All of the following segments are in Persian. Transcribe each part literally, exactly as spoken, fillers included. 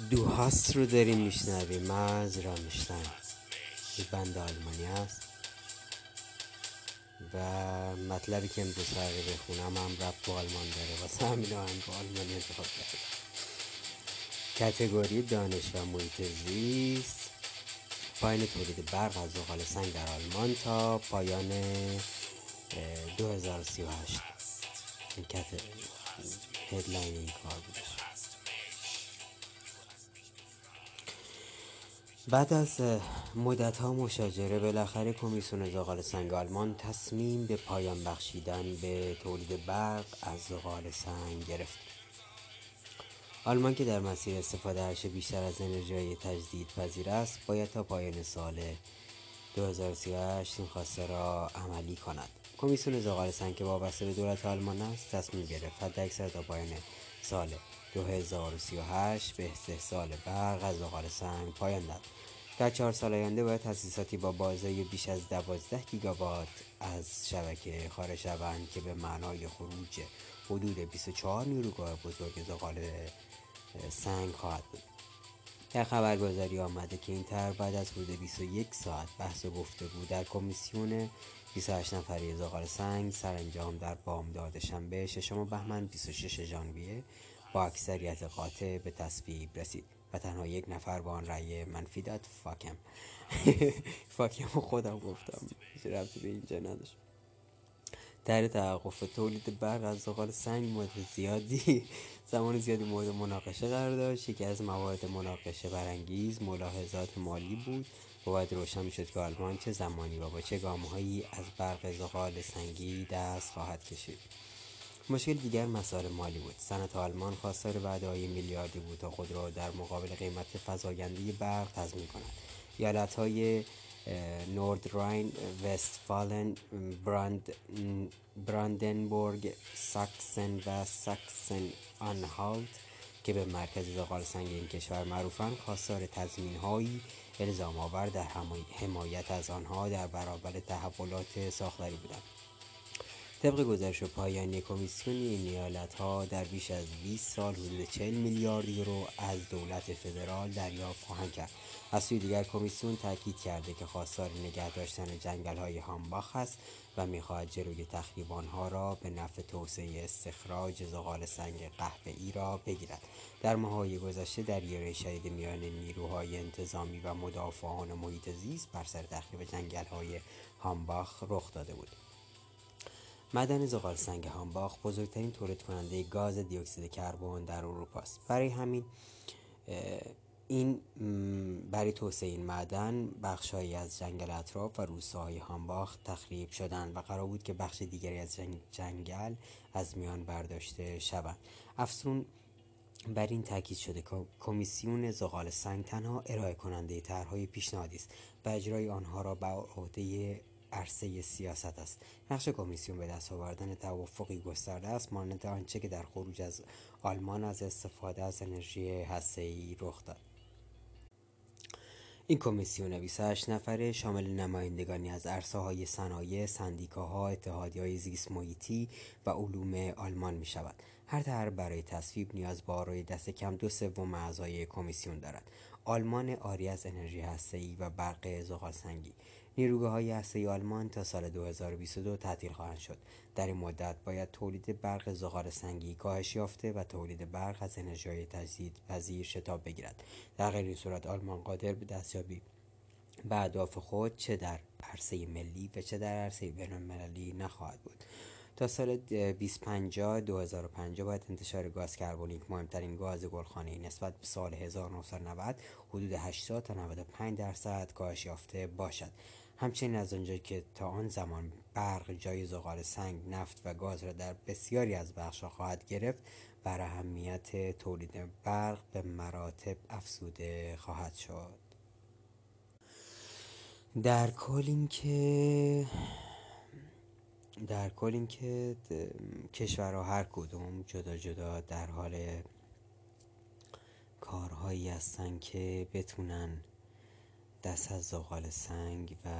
دوهاست رو داریم میشنویم از رامشتاین. این بند آلمانی است و مطلبی که امروز قراره بخونم هم ربط با آلمان داره، واسه همین هم با آلمانی انتخاب کردم. کاتگوری دانش و محیط زیست، پایان تولید برق از زغال سنگ در آلمان تا پایان دو هزار و سی و هشت. این کت هدلاین این کار بودش. بعد از مدت‌ها مشاجره بالاخره کمیسیون زغال سنگ آلمان تصمیم به پایان بخشیدن به تولید برق از زغال سنگ گرفت. آلمان که در مسیر استفاده هرچه بیشتر از انرژی تجدیدپذیر است، باید تا پایان سال دو هزار و سی و هشت این خواسته را عملی کند. کمیسیون زغال سنگ که وابسته به دولت آلمان است، تصمیم گرفت حداکثر تا پایان سال دو هزار و سی و هشت به استحصال برق از زغال سنگ پایان دهد. در چهار سال آینده باید تأسیساتی با بازه بیش از دوازده گیگاوات از شبکه خارج شوند که به معنای خروج حدود بیست و چهار نیروگاه بزرگ زغال سنگ خواهد بود. در خبرگزاری آمده که این طرح بعد از حدود بیست و یک ساعت بحث و گفتگو در کمیسیون بیست و هشت نفره زغال سنگ سرانجام در بامداد شنبه ششم بهمن بیست و شش ژانویه با اکثریت قاطع به تصویب رسید و تنها یک نفر با آن رأی منفی داد. فاکم فاکم خودم گفتم، هیچ ربطی به اینجا نداشت. در توقف تولید برق از زغال سنگ مدت زیادی زمان زیادی مورد مناقشه قرار داشت. یکی از موارد مناقشه برانگیز ملاحظات مالی بود و باید روشن میشد که آلمان چه زمانی و با چه گام‌هایی از برق زغال سنگی دست خواهد کشید. مشکل دیگر مسائل مالی بود. صنعت آلمان خواستار وعده‌های میلیاردی بود تا خود را در مقابل قیمت فزاینده برق تضمین کند. ایالت‌های نوردراین وستفالن، براند، براندنبورگ، ساکسن و ساکسن آنهالت که به مرکز زغال سنگ این کشور معروفند، خواستار تضمین‌هایی الزام آور در حمایت از آنها در برابر تحولات ساختاری بودند. طبق گزارش پایانی کمیسیون، این ایالت‌ها در بیش از بیست سال حدود چهل میلیارد یورو از دولت فدرال دریافت خواهند کرد. از سوی دیگر کمیسیون تاکید کرده که خواستار نگه داشتن جنگل‌های هامباخ است و می‌خواهد جلوی تخریب آنها را به نفع توسعه استخراج زغال سنگ قهوه‌ای را بگیرد. در ماه‌های گذشته درگیری شدید میان نیروهای انتظامی و مدافعان محیط زیست بر سر تخریب جنگل‌های هامباخ رخ داده بود. معدن زغال سنگ هامباخ بزرگترین تولید کننده گاز دی اکسید کربن در اروپا است. برای همین این برای توسعه این معدن بخش‌هایی از جنگل اطراف و روستاهای هامباخ تخریب شدند و قرار بود که بخش دیگری از جنگل از میان برداشته شوند. افزون بر این تاکید شده که کمیسیون زغال سنگ تنها ارائه کننده طرح‌های پیشنهادی است و اجرای آنها را بر عهده عرصه سیاست است. نقش کمیسیون به دست آوردن توافقی گسترده است، مانند آنچه که در خروج از آلمان از استفاده از انرژی هسته‌ای رخ داد. این کمیسیون بیست و هشت نفره شامل نمایندگانی از عرصه‌های صنایع، سندیکاها، اتحادیه‌های زیست محیطی و علوم آلمان می شود. هر طرح برای تصویب نیاز به آرای دست کم دو سوم اعضای کمیسیون دارد. آلمان عاری از انرژی هسته‌ای و برق زغال سنگی. نیروگاه‌های هسته‌ای آلمان تا سال دو هزار و بیست و دو تعطیل خواهند شد. در این مدت باید تولید برق زغال سنگی کاهش یافته و تولید برق از انرژی‌های تجدیدپذیر شتاب بگیرد. در غیر این صورت آلمان قادر به دستیابی به اهداف خود چه در عرصه ملی و چه در عرصه بین‌المللی نخواهد بود. تا سال بیست و پنجاه دو هزار و پنجاه باید انتشار گاز کربونیک، مهمترین گاز گلخانه‌ای، نسبت به سال هزار و نهصد و نود حدود هشتاد تا نود و پنج درصد کاهش یافته باشد. همچنین از آنجا که تا آن زمان برق جای زغال سنگ، نفت و گاز را در بسیاری از بخش‌ها خواهد گرفت، بر اهمیت تولید برق به مراتب افزوده خواهد شد. در کل این که در کل این که کشورها هر کدوم جدا جدا در حال کارهایی هستن که بتونن دست از زغال سنگ و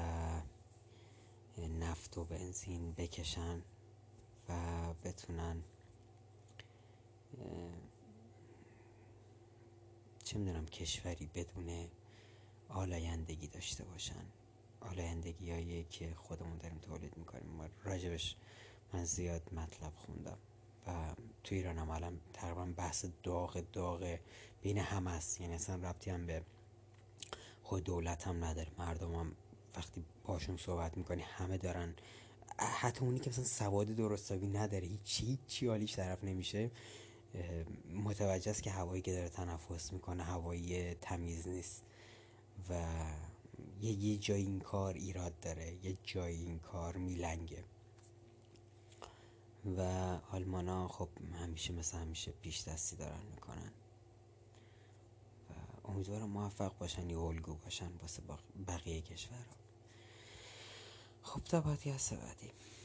نفت و بنزین بکشن و بتونن چه میدونم کشوری بدون آلایندگی داشته باشن. آلایندگی هایی که خودمون داریم تولید میکنیم. ما راجبش من زیاد مطلب خوندم و تو ایران هم الان تقریبا بحث داغ داغ بین هم هست. یعنی اصلا ربطی هم به خود دولت هم نداره. مردم هم وقتی باشون صحبت میکنی همه دارن، حتی اونی که مثلا سواد درستابی نداره، هیچی هیچی حالیش طرف نمیشه، متوجه است که هوایی که داره تنفس میکنه هوایی تمیز نیست و یه یه جای این کار ایراد داره، یه جای این کار میلنگه. و آلمانا خب همیشه مثل همیشه پیش دستی دارن میکنن و امیدوارم موفق باشن یا الگو باشن واسه بقیه کشورها. خب تا پادکست بعدی.